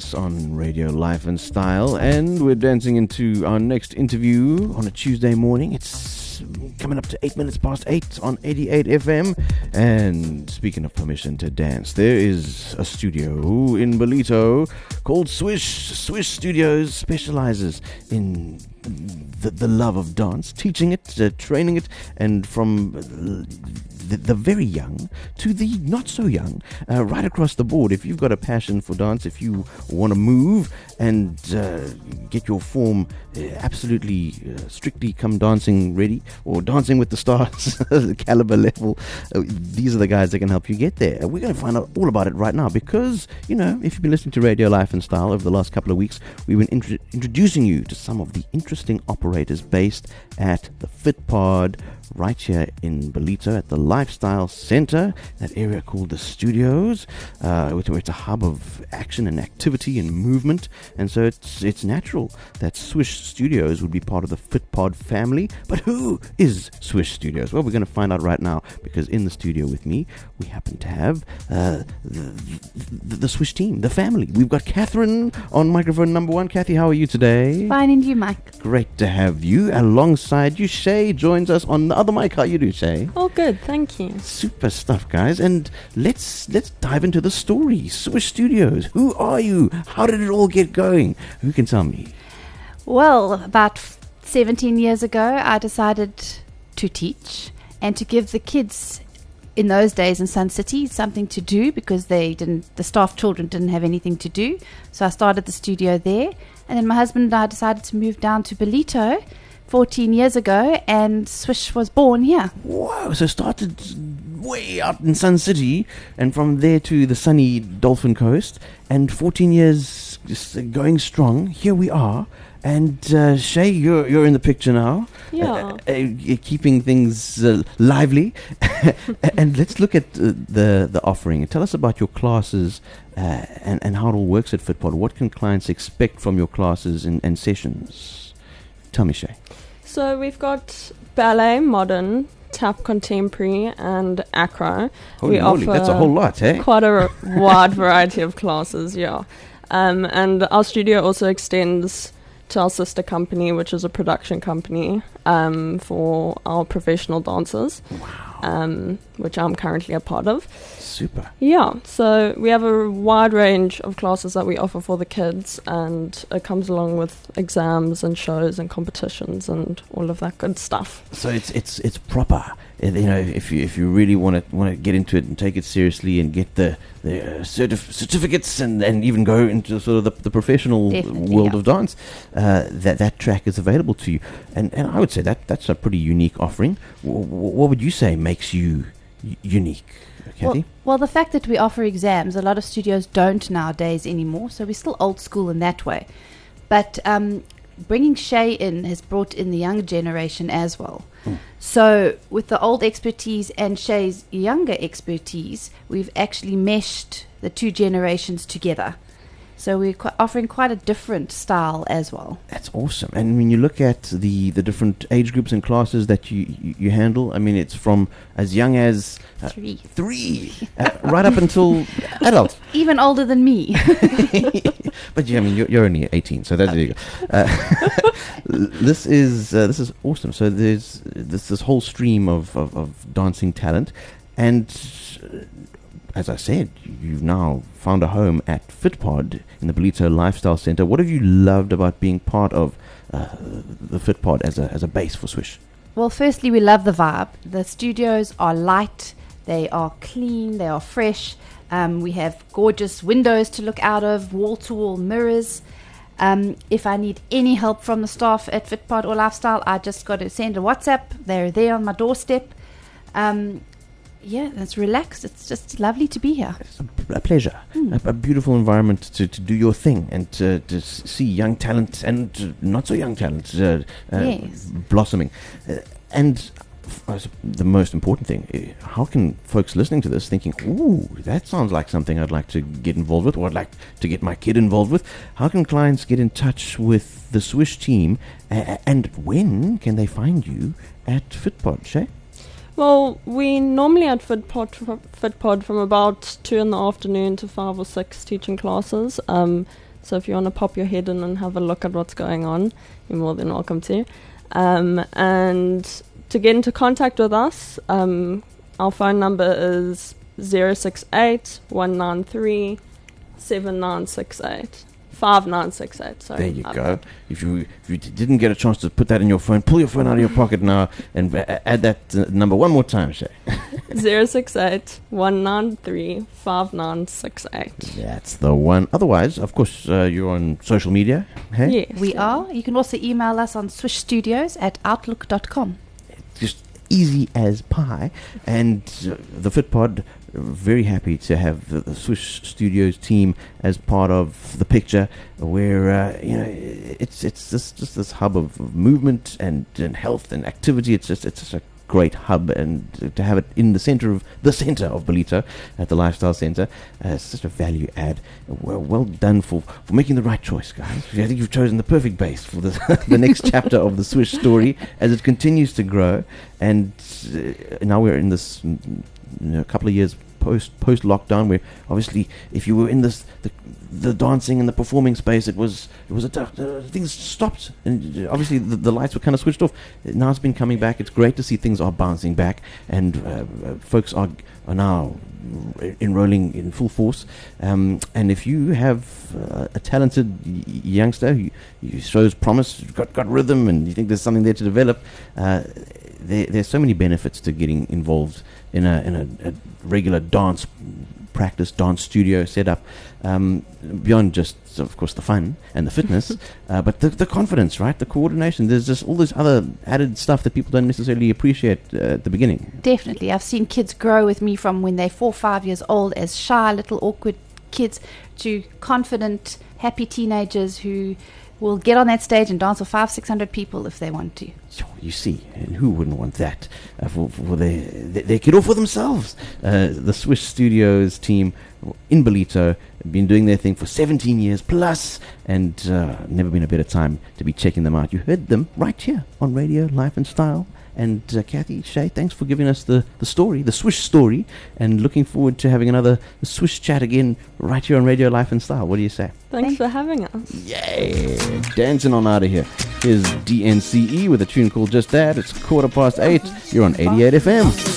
Dance on Radio Life and Style, and we're dancing into our next interview on a Tuesday morning. It's coming up to 8 minutes past 8 on 88 FM. And speaking of permission to dance, there is a studio in Ballito called Swish. Swish Studios specializes in the love of dance, teaching it, training it, and from the very young to the not so young, right across the board. If you've got a passion for dance, if you want to move and get your form absolutely strictly come dancing ready, or dancing with the stars caliber level, these are the guys that can help you get there. We're going to find out all about it right now because, you know, if you've been listening to Radio Life and Style over the last couple of weeks, we've been introducing you to some of the interesting operators based at the FitPod right here in Ballito at the Lifestyle Center, that area called the Studios, where it's a hub of action and activity and movement, and so it's natural that Swish Studios would be part of the FitPod family. But who is Swish Studios? Well, we're going to find out right now, because in the studio with me, we happen to have the Swish team, the family. We've got Catherine on microphone number 1. Kathy, how are you today? Fine, and you, Mike? Great to have you. Alongside you, Shay joins us on the other mic. How you do, Shay? Oh, good, thank you. Super stuff, guys. And let's dive into the story. Swish Studios. Who are you? How did it all get going? Who can tell me? Well, about 17 years ago, I decided to teach and to give the kids in those days in Sun City something to do, because the staff children didn't have anything to do. So I started the studio there, and then my husband and I decided to move down to Ballito 14 years ago, and Swish was born here. Wow, so started way out in Sun City, and from there to the sunny Dolphin Coast, and 14 years just going strong. Here we are. And Shay, you're in the picture now. Yeah. Keeping things lively. And let's look at the offering. Tell us about your classes and how it all works at FitPod. What can clients expect from your classes and sessions? Tell me, Shay. So we've got ballet, modern, tap contemporary, and acro. Holy moly, that's a whole lot, eh? Quite a wide variety of classes, yeah. And our studio also extends to our sister company, which is a production company for our professional dancers. Wow. Which I'm currently a part of. Super. Yeah, so we have a wide range of classes that we offer for the kids, and it comes along with exams and shows and competitions and all of that good stuff. So it's proper. You know, if you really want to get into it and take it seriously and get the certificates and even go into sort of the professional world of dance, that track is available to you. And I would say that's a pretty unique offering. What would you say makes you unique, Kathy? Well, the fact that we offer exams, a lot of studios don't nowadays anymore, so we're still old school in that way. But bringing Shay in has brought in the younger generation as well. So with the old expertise and Shay's younger expertise, we've actually meshed the two generations together. So we're offering quite a different style as well. That's awesome. And when you look at the different age groups and classes that you handle, I mean, it's from as young as 3 right up until adult. Even older than me. But yeah, I mean, you're only 18, so there you go. This is awesome. So there's this whole stream of dancing talent, and as I said, you've now found a home at FitPod in the Ballito Lifestyle Center. What have you loved about being part of the FitPod as a base for Swish? Well, firstly, we love the vibe. The studios are light, they are clean, they are fresh. We have gorgeous windows to look out of, wall-to-wall mirrors. If I need any help from the staff at FitPod or Lifestyle, I just got to send a WhatsApp. They're there on my doorstep. Yeah, it's relaxed. It's just lovely to be here. It's a pleasure. A beautiful environment to do your thing and to see young talent and not so young talent Yes. blossoming. And the most important thing, how can folks listening to this thinking, ooh, that sounds like something I'd like to get involved with, or I'd like to get my kid involved with, how can clients get in touch with the Swish team, and when can they find you at FitPod, Shay? Well, we normally at FitPod from about 2 in the afternoon to 5 or 6 teaching classes. So if you want to pop your head in and have a look at what's going on, you're more than welcome to. And to get into contact with us, our phone number is 068 193 7968. 5968, sorry. There you go. If you didn't get a chance to put that in your phone, pull your phone out of your pocket now and add that number one more time, Shay. 068 193 5968. That's the one. Otherwise, of course, you're on social media. Hey? Yes. We are. You can also email us on swishstudios@outlook.com. Just easy as pie. And the FitPod, very happy to have the Swish Studios team as part of the picture, where it's just this hub of movement and health and activity. It's just a great hub, and to have it in the center of Ballito at the Lifestyle Center, it's such a value add. Well done for making the right choice, guys. I think you've chosen the perfect base for the next chapter of the Swish story as it continues to grow. And now we're in this couple of years post lockdown, where obviously if you were in the dancing and the performing space, it was a tough, things stopped, and obviously the lights were kind of switched off. Now it's been coming back. It's great to see things are bouncing back, and folks are now enrolling in full force. And if you have a talented youngster who shows promise, got rhythm, and you think there's something there to develop, there's so many benefits to getting involved in a regular dance practice, dance studio setup, beyond just, of course, the fun and the fitness, but the confidence, right? The coordination. There's just all this other added stuff that people don't necessarily appreciate at the beginning. Definitely. I've seen kids grow with me from when they're 4 or 5 years old as shy, little awkward kids to confident, happy teenagers who will get on that stage and dance for 500-600 people if they want to. You see, and who wouldn't want that for their kid or for themselves? The Swish Studios team in Ballito have been doing their thing for 17 years plus, and never been a better time to be checking them out. You heard them right here on Radio Life and Style. And Kathy, Shay, thanks for giving us the story, the Swish story, and looking forward to having another Swish chat again right here on Radio Life and Style. What do you say? Thanks for having us. Yay! Dancing on out of here. Here's DNCE with a tune called Just That. It's 8:15. You're on 88 FM.